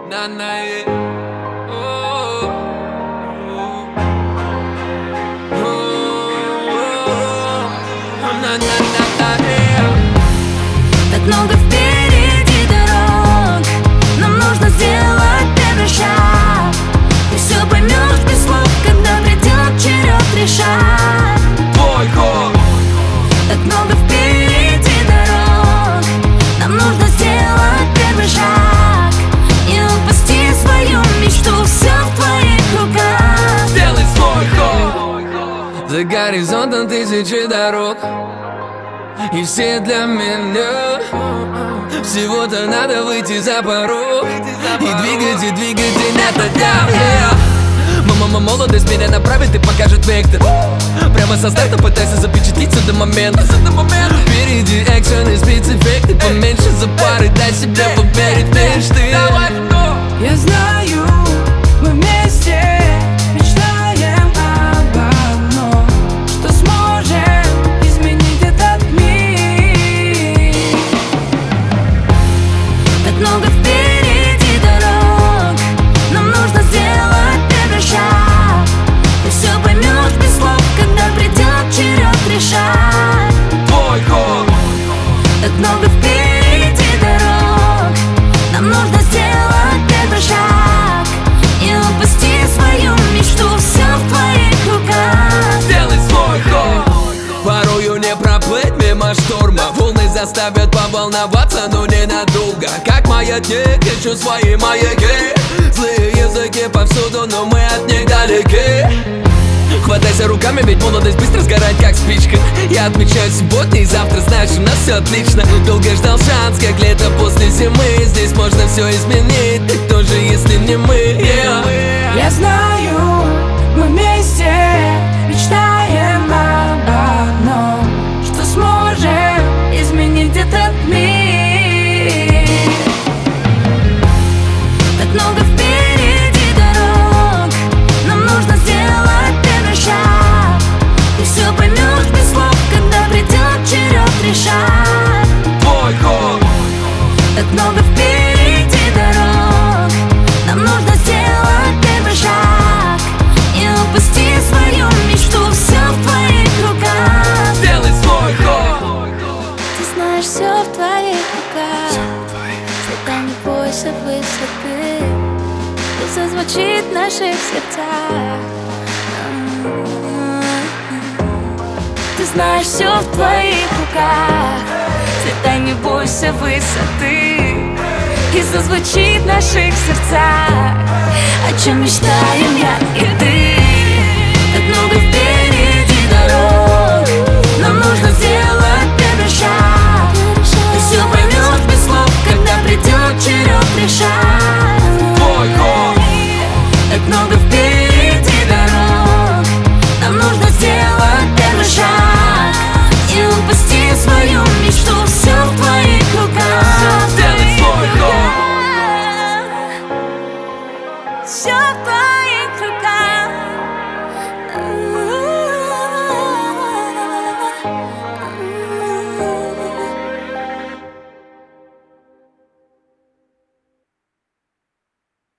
Так много впереди дорог, нам нужно сделать первый шаг. Ты все поймешь без слов, когда придет черед решать твой ход. Так много впереди дорог, нам нужно сделать первый шаг. Не упусти свою мечту, все в твоих руках. Сделай свой ход. За горизонтом тысячи дорог, и все для меня. Всего-то надо выйти за порог и двигать это дня. Мама, молодость меня направит и покажет вектор. Прямо со старта пытайся запечатлить до момента. Впереди экшен и спецэффекты. Поменьше за пары, дай себе поверить в мечты. Я знаю, мы вместе мечтаем об одном, что сможем изменить этот мир. Так много впереди дорог, нам нужно сделать первый шаг. Ты все поймешь без слов, когда придет черед решать твой ход. Так много впереди дорог, нам нужно сделать первый шаг. Не упусти свою мечту, все в твоих руках. Сделай свой ход. Порою не проплыть мимо шторма, волны заставят поволноваться, но ненадолго. Как маятник, ищу свои маяки. Злые языки повсюду, но мы от них далеки. Хватайся руками, ведь молодость быстро сгорает, как спичка. Я отмечаю субботний, завтра значит у нас все отлично. Долго ждал шанс, как лето после зимы. Здесь можно все изменить, ты тоже, если не мы. Я знаю, мы вместе мечтаем об одном, что сможем изменить этот мир. Так много впереди дорог, нам нужно сделать первый шаг. Ты все поймешь без слов, когда придет черед решать твой ход. Так много впереди дорог, нам нужно сделать первый шаг. Не упусти свою мечту, все в твоих руках. Сделай свой ход. Ты знаешь, все в твоих руках. Всегда не бойся высоты, и зазвучит в наших сердцах. Ты знаешь, все в твоих руках. Всегда не бойся высоты, и зазвучит в наших сердцах. О чем мечтаем я и ты. Так много впереди